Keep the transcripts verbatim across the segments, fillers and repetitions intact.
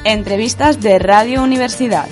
Entrevistas de Radio Universidad.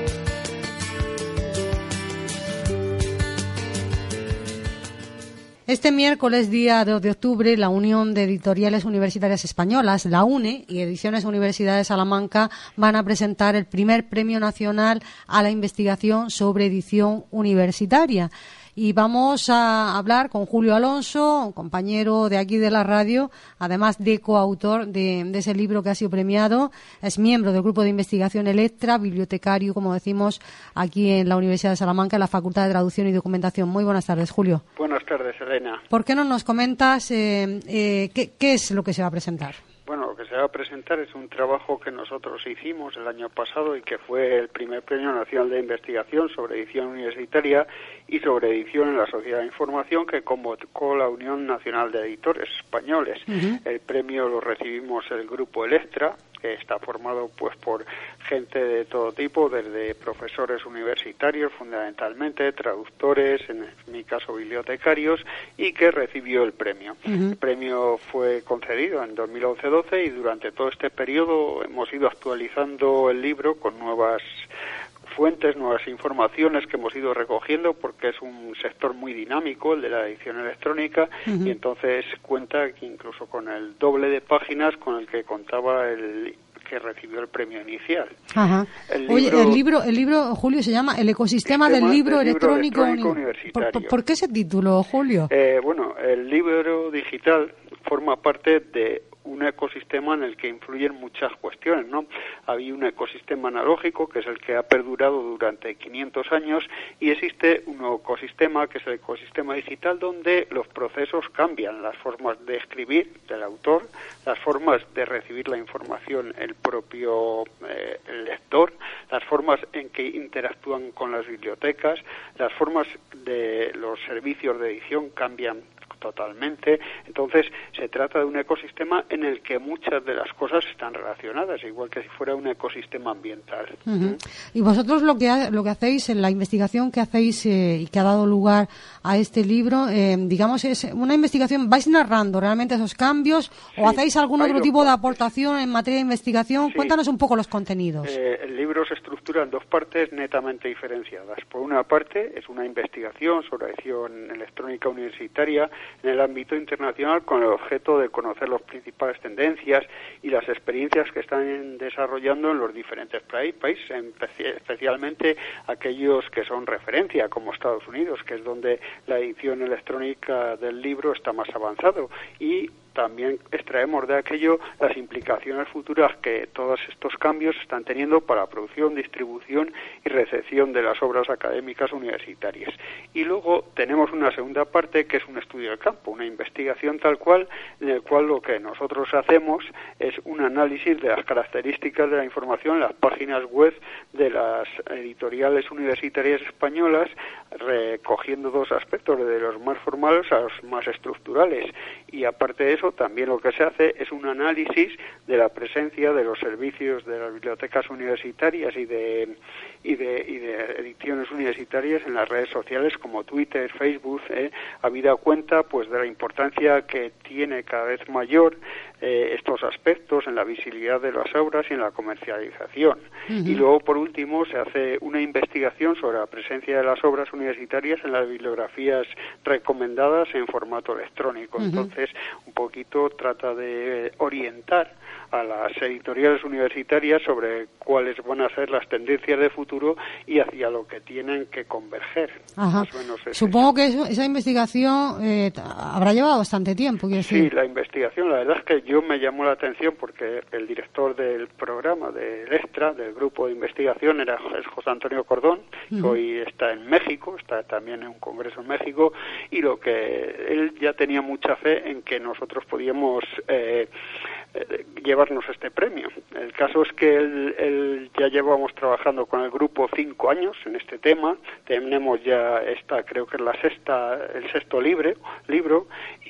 Este miércoles, día dos de octubre, la Unión de Editoriales Universitarias Españolas, la UNE, y Ediciones Universidad de Salamanca van a presentar el primer Premio Nacional a la Investigación sobre Edición Universitaria. Y vamos a hablar con Julio Alonso, un compañero de aquí de la radio, además de coautor de, de ese libro que ha sido premiado. Es miembro del grupo de investigación Electra, bibliotecario, como decimos, aquí en la Universidad de Salamanca, en la Facultad de Traducción y Documentación. Muy buenas tardes, Julio. Buenas tardes, Elena. ¿Por qué no nos comentas eh, eh, qué, qué es lo que se va a presentar? Bueno, lo que se va a presentar es un trabajo que nosotros hicimos el año pasado y que fue el primer Premio Nacional de Investigación sobre Edición Universitaria y sobre Edición en la Sociedad de Información que convocó la Unión Nacional de Editores Españoles. Uh-huh. El premio lo recibimos el grupo Electra, que está formado pues por gente de todo tipo, desde profesores universitarios fundamentalmente, traductores, en mi caso bibliotecarios, y que recibió el premio. Uh-huh. El premio fue concedido en dos mil once doce y durante todo este periodo hemos ido actualizando el libro con nuevas fuentes, nuevas informaciones que hemos ido recogiendo porque es un sector muy dinámico, el de la edición electrónica, uh-huh. y entonces cuenta que incluso con el doble de páginas con el que contaba el que recibió el premio inicial. Ajá. El libro, Oye, el libro, el libro, Julio, se llama El ecosistema del libro, del libro electrónico, electrónico uni- universitario. ¿Por, ¿Por qué ese título, Julio? Eh, bueno, el libro digital forma parte de un ecosistema en el que influyen muchas cuestiones, ¿no? Había un ecosistema analógico, que es el que ha perdurado durante quinientos años, y existe un nuevo ecosistema, que es el ecosistema digital, donde los procesos cambian, las formas de escribir del autor, las formas de recibir la información el propio eh, el lector, las formas en que interactúan con las bibliotecas, las formas de los servicios de edición cambian totalmente. Entonces se trata de un ecosistema en el que muchas de las cosas están relacionadas, igual que si fuera un ecosistema ambiental. Uh-huh. Y vosotros lo que ha, lo que hacéis en la investigación que hacéis eh, y que ha dado lugar a este libro, eh, digamos, es una investigación, ¿vais narrando realmente esos cambios sí, o hacéis algún otro tipo partes. de aportación en materia de investigación? Sí. Cuéntanos un poco los contenidos. Eh, el libro se estructura en dos partes netamente diferenciadas. Por una parte es una investigación sobre edición electrónica universitaria en el ámbito internacional con el objeto de conocer las principales tendencias y las experiencias que están desarrollando en los diferentes países, especialmente aquellos que son referencia, como Estados Unidos, que es donde la edición electrónica del libro está más avanzado, y también extraemos de aquello las implicaciones futuras que todos estos cambios están teniendo para la producción, distribución y recepción de las obras académicas universitarias. Y luego tenemos una segunda parte que es un estudio de campo, una investigación tal cual, en el cual lo que nosotros hacemos es un análisis de las características de la información en las páginas web de las editoriales universitarias españolas, recogiendo dos aspectos, de los más formales a los más estructurales. Y aparte de eso, también lo que se hace es un análisis de la presencia de los servicios de las bibliotecas universitarias y de y de, y de ediciones universitarias en las redes sociales como Twitter, Facebook, eh, habida cuenta pues de la importancia que tiene cada vez mayor eh, estos aspectos en la visibilidad de las obras y en la comercialización. Uh-huh. Y luego, por último, se hace una investigación sobre la presencia de las obras universitarias en las bibliografías recomendadas en formato electrónico. Uh-huh. Entonces, un poquito trata de orientar a las editoriales universitarias sobre cuáles van a ser las tendencias de futuro y hacia lo que tienen que converger. Ajá. Más o menos es Supongo eso. que eso, esa investigación eh, habrá llevado bastante tiempo. Quiero Sí, decir. la investigación, la verdad es que yo me llamó la atención porque el director del programa de Electra, del grupo de investigación, era es José Antonio Cordón, uh-huh. que hoy está en México, está también en un congreso en México, y lo que él ya tenía mucha fe en que nosotros podíamos eh, eh, llevarnos este premio. El caso es que él, él ya llevamos trabajando con el grupo cinco años en este tema, tenemos ya esta, creo que es la sexta, el sexto libre, libro,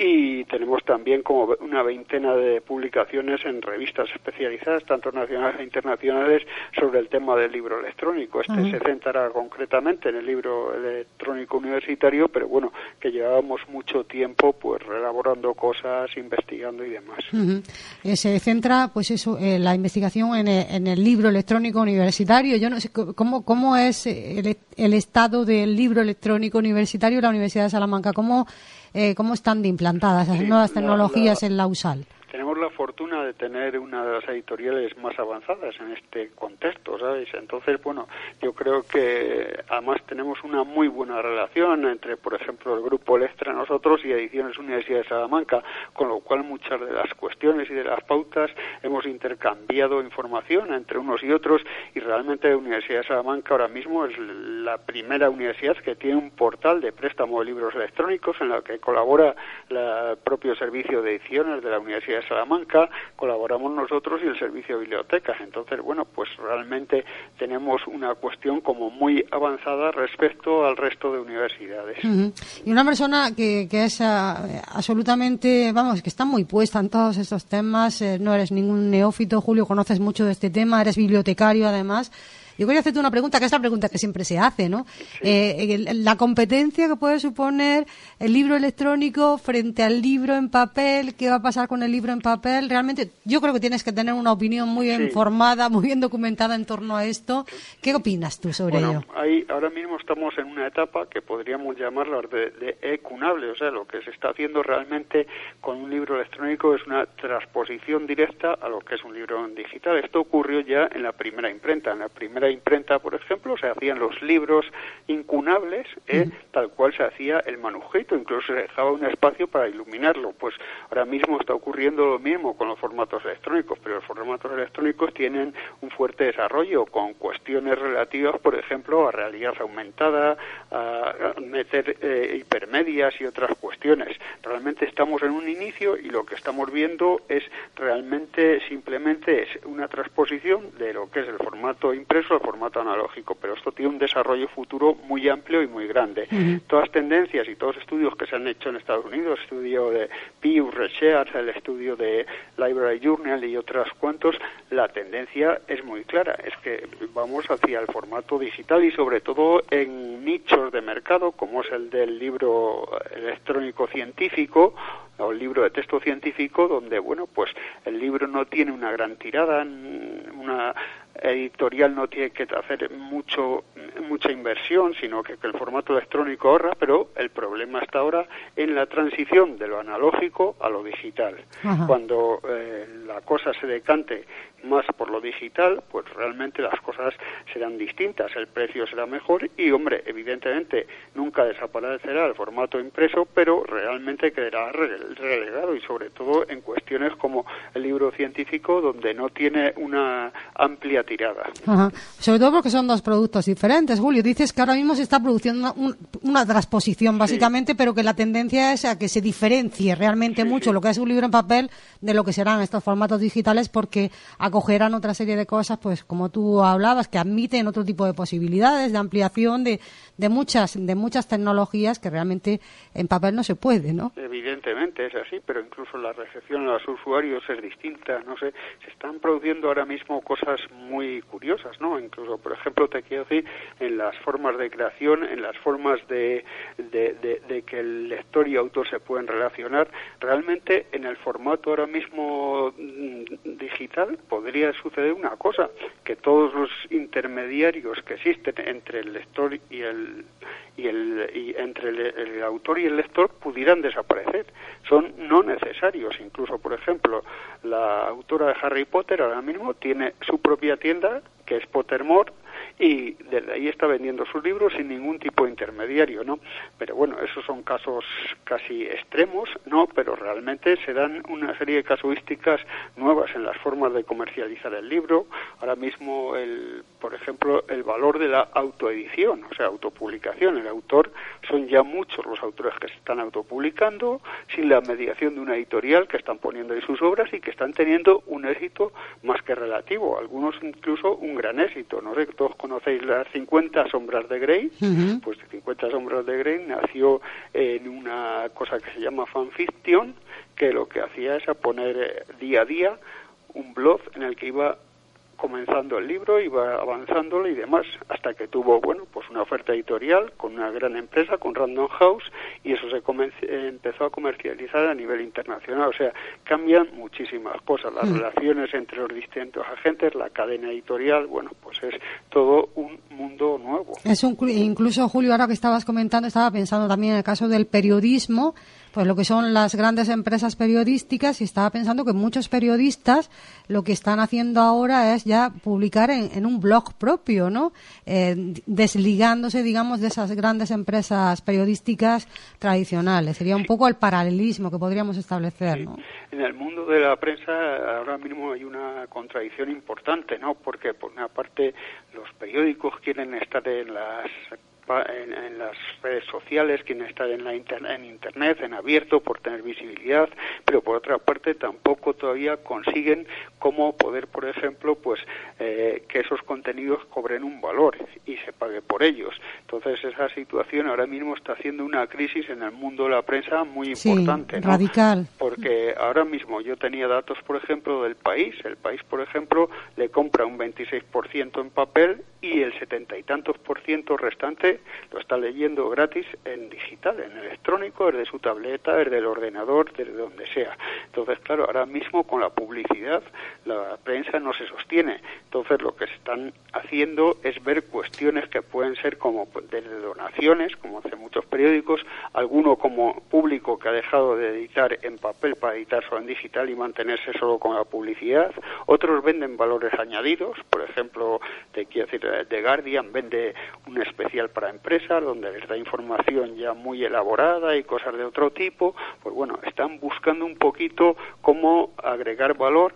y tenemos también como una veintena de publicaciones en revistas especializadas, tanto nacionales e internacionales, sobre el tema del libro electrónico. Este uh-huh. se centrará concretamente en el libro electrónico universitario, pero bueno, que llevábamos mucho tiempo pues elaborando cosas, investigando y demás. Uh-huh. se centra, pues eso, eh, la investigación en el, en el libro electrónico universitario. Yo no sé cómo, cómo es el, el estado del libro electrónico universitario en la Universidad de Salamanca, cómo, eh, cómo están de implantadas esas sí, nuevas tecnologías la, la, en la U S A L. Tenemos la fortuna de tener una de las editoriales más avanzadas en este contexto, ¿sabes? Entonces, bueno, yo creo que además tenemos una muy buena relación entre, por ejemplo, el Grupo Lestra, nosotros y Ediciones Universidad de Salamanca, con lo cual muchas de las cuestiones y de las pautas hemos intercambiado información entre unos y otros, y realmente la Universidad de Salamanca ahora mismo es la primera universidad que tiene un portal de préstamo de libros electrónicos en la que colabora la, el propio servicio de ediciones de la Universidad de Salamanca, colaboramos nosotros y el servicio de bibliotecas. Entonces, bueno, pues realmente tenemos una cuestión como muy avanzada respecto al resto de universidades. Uh-huh. Y una persona que, que es uh, absolutamente, vamos, que está muy puesta en todos estos temas, eh, no eres ningún neófito, Julio, conoces mucho de este tema, eres bibliotecario además. Yo quería hacerte una pregunta, que es la pregunta que siempre se hace, ¿no? Sí. Eh, la competencia que puede suponer el libro electrónico frente al libro en papel, ¿qué va a pasar con el libro en papel? Realmente, yo creo que tienes que tener una opinión muy sí. informada, muy bien documentada en torno a esto. ¿Qué opinas tú sobre bueno, ello? Ahí, ahora mismo estamos en una etapa que podríamos llamarla de, de e-cunable, o sea, lo que se está haciendo realmente con un libro electrónico es una transposición directa a lo que es un libro en digital. Esto ocurrió ya en la primera imprenta, en la primera imprenta, por ejemplo, se hacían los libros incunables, ¿eh? uh-huh. tal cual se hacía el manuscrito, incluso se dejaba un espacio para iluminarlo. Pues ahora mismo está ocurriendo lo mismo con los formatos electrónicos, pero los formatos electrónicos tienen un fuerte desarrollo con cuestiones relativas, por ejemplo, a realidad aumentada, a meter eh, hipermedias y otras cuestiones. Realmente estamos en un inicio y lo que estamos viendo es realmente simplemente es una transposición de lo que es el formato impreso formato analógico, pero esto tiene un desarrollo futuro muy amplio y muy grande. Uh-huh. Todas tendencias y todos estudios que se han hecho en Estados Unidos, el estudio de Pew Research, el estudio de Library Journal y otros cuantos, la tendencia es muy clara, es que vamos hacia el formato digital y sobre todo en nichos de mercado como es el del libro electrónico científico o el libro de texto científico, donde, bueno, pues el libro no tiene una gran tirada, una editorial no tiene que hacer mucho mucha inversión, sino que, que el formato electrónico ahorra, pero el problema está ahora en la transición de lo analógico a lo digital. Ajá. Cuando eh, la cosa se decante más por lo digital, pues realmente las cosas serán distintas, el precio será mejor y, hombre, evidentemente nunca desaparecerá el formato impreso, pero realmente quedará relegado y sobre todo en cuestiones como el libro científico, donde no tiene una amplia tirada. Ajá. Sobre todo porque son dos productos diferentes, Julio. Dices que ahora mismo se está produciendo una, un, una transposición básicamente, sí. pero que la tendencia es a que se diferencie realmente sí, mucho sí. lo que es un libro en papel de lo que serán estos formatos digitales, porque acogerán otra serie de cosas, pues como tú hablabas, que admiten otro tipo de posibilidades de ampliación de, de muchas de muchas tecnologías que realmente en papel no se puede, ¿no? Evidentemente es así, pero incluso la recepción a los usuarios es distinta, no sé, se están produciendo ahora mismo cosas muy curiosas, ¿no? Incluso, por ejemplo, te quiero decir, en las formas de creación, en las formas de, de, de, de que el lector y autor se pueden relacionar, realmente en el formato ahora mismo digital podría suceder una cosa, que todos los intermediarios que existen entre el lector y el y el y entre el, el autor y el lector pudieran desaparecer. Son no necesarios. Incluso, por ejemplo, la autora de Harry Potter ahora mismo tiene su propia tienda, que es Pottermore, y desde ahí está vendiendo sus libros sin ningún tipo de intermediario, ¿no? Pero bueno, esos son casos casi extremos, ¿no? Pero realmente se dan una serie de casuísticas nuevas en las formas de comercializar el libro. Ahora mismo, el, por ejemplo, el valor de la autoedición, o sea, autopublicación. El autor, son ya muchos los autores que se están autopublicando sin la mediación de una editorial, que están poniendo ahí sus obras y que están teniendo un éxito más que relativo, algunos incluso un gran éxito, no sé, todos conocéis las cincuenta sombras de Grey, uh-huh. pues cincuenta sombras de Grey nació en una cosa que se llama fanfiction, que lo que hacía es a poner eh, día a día un blog en el que iba comenzando el libro, iba avanzándolo y demás, hasta que tuvo, bueno, pues una oferta editorial con una gran empresa, con Random House, y eso se empezó a comercializar a nivel internacional. O sea, cambian muchísimas cosas, las mm. relaciones entre los distintos agentes, la cadena editorial, bueno, pues es todo un mundo nuevo. Es un, incluso, Julio, ahora que estabas comentando, estaba pensando también en el caso del periodismo, pues lo que son las grandes empresas periodísticas, y estaba pensando que muchos periodistas lo que están haciendo ahora es ya publicar en, en un blog propio, ¿no? Eh, desligándose, digamos, de esas grandes empresas periodísticas tradicionales. Sería un poco el paralelismo que podríamos establecer, ¿no? Sí. En el mundo de la prensa ahora mismo hay una contradicción importante, ¿no? Porque por una parte los periódicos quieren estar en las En, en las redes sociales, quieren estar en la internet, en internet, en abierto, por tener visibilidad, pero por otra parte tampoco todavía consiguen cómo poder, por ejemplo, pues eh, que esos contenidos cobren un valor y se pague por ellos. Entonces esa situación ahora mismo está haciendo una crisis en el mundo de la prensa muy importante, sí, ¿no? Radical. Porque ahora mismo yo tenía datos, por ejemplo, del País. El País, por ejemplo, le compra un veintiséis por ciento en papel y el setenta y tantos por ciento restante lo está leyendo gratis en digital, en electrónico, desde su tableta, desde el ordenador, desde donde sea. Entonces, claro, ahora mismo con la publicidad la prensa no se sostiene. Entonces, lo que están haciendo es ver cuestiones que pueden ser como desde donaciones, como hacen muchos periódicos, alguno como público que ha dejado de editar en papel para editar solo en digital y mantenerse solo con la publicidad. Otros venden valores añadidos, por ejemplo, te quiero decir, The Guardian vende un especial para empresas donde les da información ya muy elaborada y cosas de otro tipo. Pues bueno, están buscando un poquito cómo agregar valor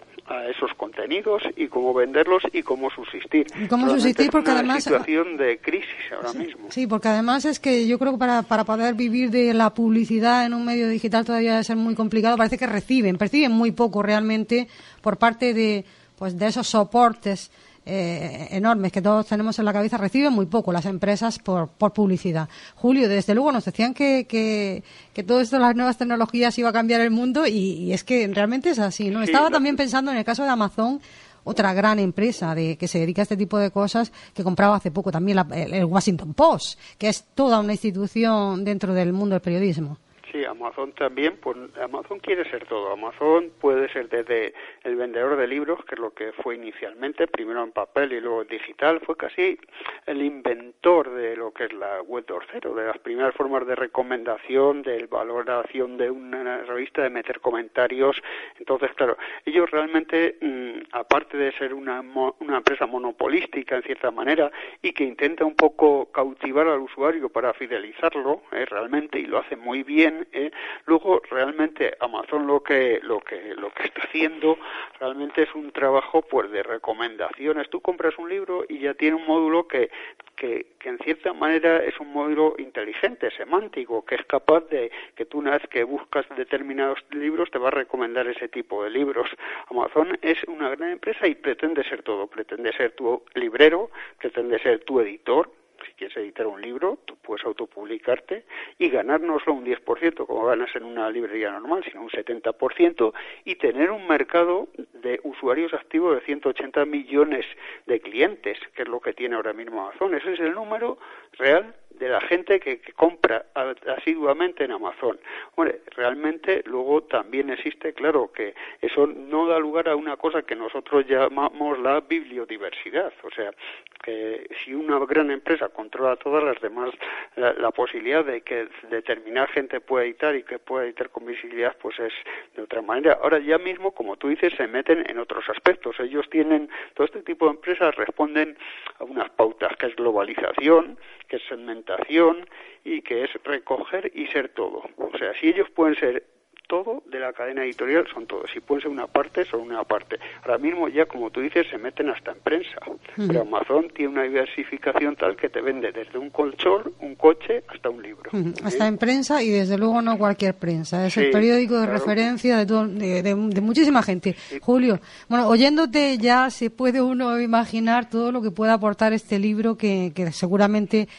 a esos contenidos y cómo venderlos y cómo subsistir. Y cómo subsistir, porque es una además situación de crisis ahora sí, mismo. Sí, porque además es que yo creo que para, para poder vivir de la publicidad en un medio digital todavía debe ser muy complicado. Parece que reciben, perciben muy poco realmente por parte de, pues, de esos soportes Eh, enormes que todos tenemos en la cabeza, reciben muy poco las empresas por, por publicidad. Julio, desde luego nos decían que, que, que todo esto, las nuevas tecnologías, iba a cambiar el mundo y, y es que realmente es así, ¿no? Sí, Estaba no. también pensando en el caso de Amazon, otra gran empresa de que se dedica a este tipo de cosas, que compraba hace poco también la, el, el Washington Post, que es toda una institución dentro del mundo del periodismo. Sí, Amazon también, pues Amazon quiere ser todo. Amazon puede ser desde el vendedor de libros, que es lo que fue inicialmente, primero en papel y luego en digital, fue casi el inventor de lo que es la web dos punto cero, de las primeras formas de recomendación, de valoración de una revista, de meter comentarios. Entonces, claro, ellos realmente, mmm, aparte de ser una, una empresa monopolística en cierta manera y que intenta un poco cautivar al usuario para fidelizarlo, eh, realmente, y lo hace muy bien. Eh, luego realmente Amazon lo que lo que lo que está haciendo realmente es un trabajo pues de recomendaciones. Tú compras un libro y ya tiene un módulo que que, que en cierta manera es un módulo inteligente, semántico, que es capaz de que tú, una vez que buscas determinados libros, te va a recomendar ese tipo de libros. Amazon es una gran empresa y pretende ser todo, pretende ser tu librero, pretende ser tu editor. Si quieres editar un libro, tú puedes autopublicarte y ganar no solo un diez por ciento como ganas en una librería normal, sino un setenta por ciento, y tener un mercado de usuarios activos de ciento ochenta millones de clientes, que es lo que tiene ahora mismo Amazon. Ese es el número real de la gente que, que compra asiduamente en Amazon. Hombre, realmente luego también existe, claro, que eso no da lugar a una cosa que nosotros llamamos la bibliodiversidad. O sea, que si una gran empresa controla todas las demás, la, la posibilidad de que determinada gente pueda editar y que pueda editar con visibilidad, pues es de otra manera. Ahora ya mismo, como tú dices, se meten en otros aspectos. Ellos tienen, todo este tipo de empresas responden a unas pautas, que es globalización, que es segmentación y que es recoger y ser todo. O sea, si ellos pueden ser todo de la cadena editorial, son todos. Si pueden ser una parte, son una parte. Ahora mismo ya, como tú dices, se meten hasta en prensa. Mm. Pero Amazon tiene una diversificación tal que te vende desde un colchón, un coche, hasta un libro. Mm. ¿Sí? Hasta en prensa, y desde luego no cualquier prensa. Es sí, el periódico de claro. referencia de, todo, de, de, de muchísima gente. Sí. Julio, bueno, oyéndote ya se puede uno imaginar todo lo que puede aportar este libro que, que seguramente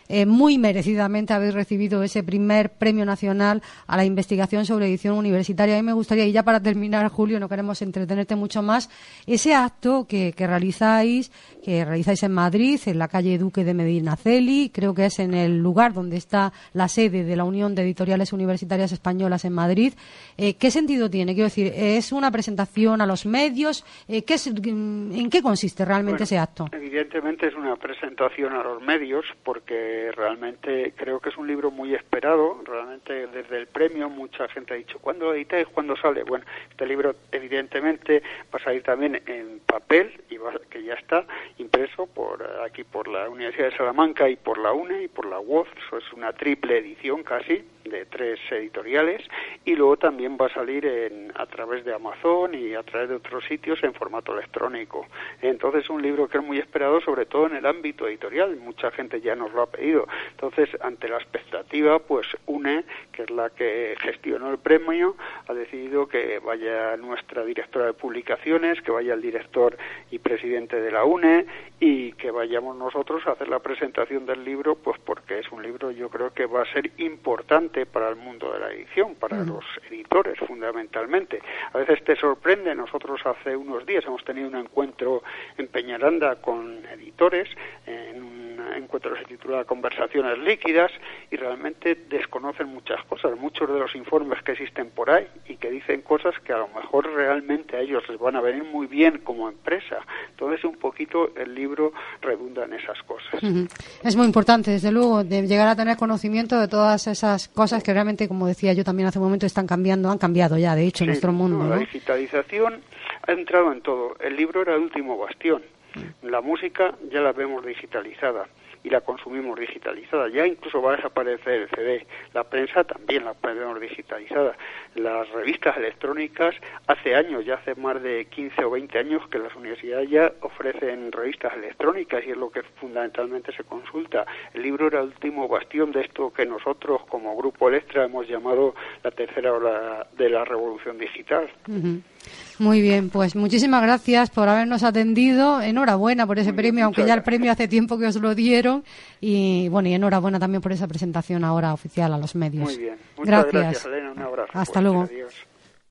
eh, muy merecidamente habéis recibido ese primer premio nacional a la investigación sobre edición universitaria. A mí me gustaría, y ya para terminar, Julio, no queremos entretenerte mucho más, ese acto que, que realizáis, que realizáis en Madrid, en la calle Duque de Medinaceli, creo que es en el lugar donde está la sede de la Unión de Editoriales Universitarias Españolas en Madrid. Eh, ¿Qué sentido tiene? Quiero decir, ¿es una presentación a los medios? Eh, ¿qué es, ¿En qué consiste realmente bueno, ese acto? Evidentemente es una presentación a los medios, porque realmente creo que es un libro muy esperado. Realmente desde el premio mucha gente ha dicho, ¿cuándo lo editáis? ¿Cuándo sale? Bueno, este libro evidentemente va a salir también en papel, y va, que ya está impreso por aquí por la Universidad de Salamanca y por la UNE y por la U O C. Eso es una triple edición casi, de tres editoriales, y luego también va a salir en, a través de Amazon y a través de otros sitios en formato electrónico. Entonces es un libro que es muy esperado, sobre todo en el ámbito editorial. Mucha gente ya nos lo ha pedido. Entonces, ante la expectativa, pues UNE, que es la que gestionó el premio, ha decidido que vaya nuestra directora de publicaciones, que vaya el director y presidente de la UNE, y que vayamos nosotros a hacer la presentación del libro, pues porque es un libro, yo creo que va a ser importante para el mundo de la edición, para uh-huh. los editores fundamentalmente. A veces te sorprende, nosotros hace unos días hemos tenido un encuentro en Peñaranda con editores, en un encuentro que se titula Conversaciones líquidas, y realmente desconocen muchas cosas, muchos de los informes que existen por ahí, y que dicen cosas que a lo mejor realmente a ellos les van a venir muy bien como empresa. Entonces un poquito el libro redunda en esas cosas. Uh-huh. Es muy importante, desde luego, de llegar a tener conocimiento de todas esas cosas que realmente, como decía yo también hace un momento, están cambiando, han cambiado ya, de hecho, sí, nuestro mundo. No, ¿no? La digitalización ha entrado en todo. El libro era el último bastión. La música ya la vemos digitalizada y la consumimos digitalizada. Ya incluso va a desaparecer el C D. La prensa también la vemos digitalizada. Las revistas electrónicas, hace años, ya hace más de quince o veinte años que las universidades ya ofrecen revistas electrónicas, y es lo que fundamentalmente se consulta. El libro era el último bastión de esto que nosotros como Grupo Electra hemos llamado la tercera ola de la revolución digital. Uh-huh. Muy bien, pues muchísimas gracias por habernos atendido. Enhorabuena por ese Muy premio, bien, aunque ya el premio hace tiempo que os lo dieron. Y bueno, y enhorabuena también por esa presentación ahora oficial a los medios. Muy bien. Muchas gracias, gracias Elena. Un abrazo. Hasta pues, luego. Adiós.